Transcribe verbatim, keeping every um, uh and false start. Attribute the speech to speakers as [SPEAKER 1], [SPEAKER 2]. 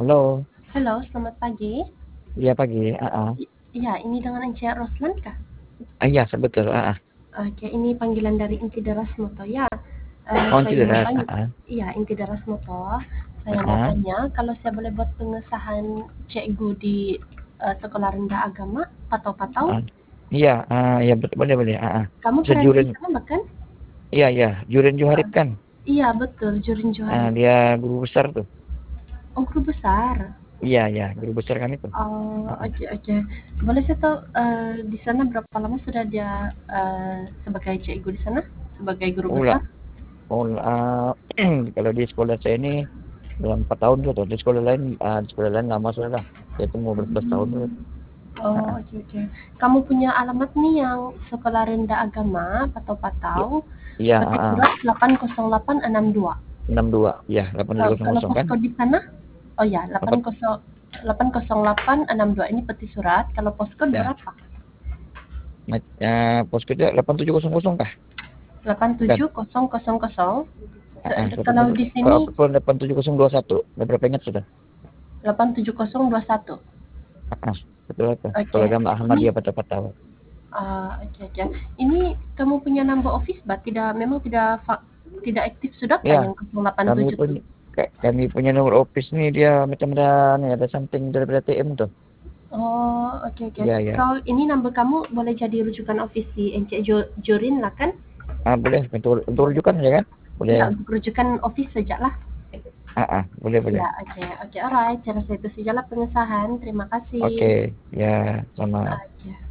[SPEAKER 1] Halo.
[SPEAKER 2] Halo, selamat pagi.
[SPEAKER 1] Iya pagi, heeh.
[SPEAKER 2] I iya, ini dengan Encik Roslan kah?
[SPEAKER 1] Ah, iya se betul, heeh.
[SPEAKER 2] Oke, ini panggilan dari Inti Daras Moto ya. Eee,
[SPEAKER 1] Oh
[SPEAKER 2] saya mau
[SPEAKER 1] Cideras,
[SPEAKER 2] tanya
[SPEAKER 1] heeh.
[SPEAKER 2] iya, Inti Daras Moto. Saya mau
[SPEAKER 1] Heeh.
[SPEAKER 2] tanya kalau saya boleh buat pengesahan cikgu di, eee, Sekolah Rendah Agama Patau-Patau.
[SPEAKER 1] Heeh. Iya, eee, iya bet boleh boleh, heeh.
[SPEAKER 2] Kamu
[SPEAKER 1] Bisa
[SPEAKER 2] pernah di
[SPEAKER 1] Jurin
[SPEAKER 2] sana bukan?
[SPEAKER 1] iya iya, Jurin
[SPEAKER 2] Heeh.
[SPEAKER 1] Juharip kan?
[SPEAKER 2] Iya betul, Jurin
[SPEAKER 1] Eee,
[SPEAKER 2] Johari.
[SPEAKER 1] dia guru besar tuh.
[SPEAKER 2] Oh, guru besar?
[SPEAKER 1] Iya iya, guru besar kan itu.
[SPEAKER 2] Oh,
[SPEAKER 1] Heeh.
[SPEAKER 2] oke oke. Boleh saya tahu, eee, di sana berapa lama sudah dia, eee, sebagai cikgu di sana? Sebagai guru
[SPEAKER 1] Oh la
[SPEAKER 2] besar?
[SPEAKER 1] oh, eee, kalau di sekolah saya ini udah empat tahun tuh, di sekolah lain eee, di sekolah lain lama sudah, yaitu mau berbelas tahun tuh.
[SPEAKER 2] Mmm. Oh,
[SPEAKER 1] Heeh.
[SPEAKER 2] oke oke. Kamu punya alamat nih yang Sekolah Rendah Agama
[SPEAKER 1] Iya
[SPEAKER 2] Patau-Patau,
[SPEAKER 1] iya,
[SPEAKER 2] peti
[SPEAKER 1] heeh.
[SPEAKER 2] surat delapan nol delapan enam dua.
[SPEAKER 1] enam dua, iya, delapan tujuh
[SPEAKER 2] Eee,
[SPEAKER 1] kosong
[SPEAKER 2] kalau
[SPEAKER 1] kosong kan?
[SPEAKER 2] poskode di sana? Oh ya, delapan
[SPEAKER 1] Apa
[SPEAKER 2] kosong delapan nol delapan enam dua ini peti surat, kalau poskode
[SPEAKER 1] ya,
[SPEAKER 2] berapa?
[SPEAKER 1] mac eee, poskode delapan tujuh kosong kosong kah?
[SPEAKER 2] delapan
[SPEAKER 1] Bukan?
[SPEAKER 2] tujuh nol nol nol. Se
[SPEAKER 1] Heeh, delapan
[SPEAKER 2] kalau
[SPEAKER 1] tujuh
[SPEAKER 2] di
[SPEAKER 1] kalau
[SPEAKER 2] sini
[SPEAKER 1] aku kalau delapan tujuh kosong dua satu, udah berapa ingat sudah?
[SPEAKER 2] delapan tujuh nol dua satu.
[SPEAKER 1] Heeh, betul itu.
[SPEAKER 2] Oke,
[SPEAKER 1] Sekolah Agama
[SPEAKER 2] ini
[SPEAKER 1] Ahmadiyah Patau-Patau.
[SPEAKER 2] ah, oke oke. Ini kamu punya number office ba? Tidak, memang tidak fa tidak aktif sudah kah
[SPEAKER 1] Iya,
[SPEAKER 2] yang nol delapan
[SPEAKER 1] kami
[SPEAKER 2] tujuh
[SPEAKER 1] pun
[SPEAKER 2] tuh?
[SPEAKER 1] kayak kami punya nomor office nih dia macam ada nih, ada something daripada A T M tuh.
[SPEAKER 2] Oh, oke oke.
[SPEAKER 1] Iya iya.
[SPEAKER 2] So, ini number kamu boleh jadi rujukan office di Encik Jo Jorin lah kan?
[SPEAKER 1] Ah, boleh untuk untuk
[SPEAKER 2] Boleh.
[SPEAKER 1] rujukan ya kan?
[SPEAKER 2] Ya,
[SPEAKER 1] Boleh.
[SPEAKER 2] untuk rujukan office sajalah.
[SPEAKER 1] Heeh, boleh boleh.
[SPEAKER 2] Ya, oke oke, alright. Saya rasa itu sajalah pengesahan. Terima kasih.
[SPEAKER 1] Oke, ya sama.
[SPEAKER 2] Oke.